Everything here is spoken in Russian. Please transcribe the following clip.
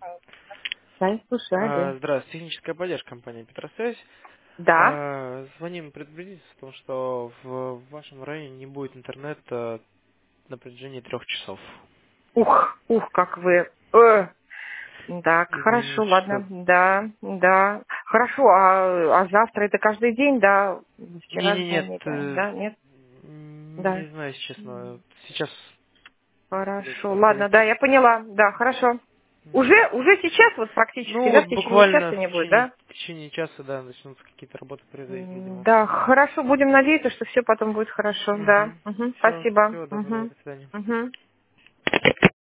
Да, я слушаю, алло. Здравствуйте, техническая поддержка компании Петросвязь. Да. Звоним предупредить о том, что в вашем районе не будет интернета на протяжении 3 часов. Ух, как вы. Так, хорошо, Извините, ладно. что... Да, да. Хорошо, а завтра это каждый день, да? Вчера Не-не-нет, звонили, да? Нет? Да. не знаю, если честно. Сейчас, скорее Хорошо, всего, ладно, да, зависит. я поняла. Да, хорошо. Мгм. Уже сейчас, вот практически, Ну да, вот в течение буквально часа не будет, да? в течение часа, да, начнутся какие-то работы происходить, видимо. Да, хорошо, будем надеяться, что все потом будет хорошо, да. Угу. Угу, Все, спасибо. всего доброго, Угу. до свидания. Угу.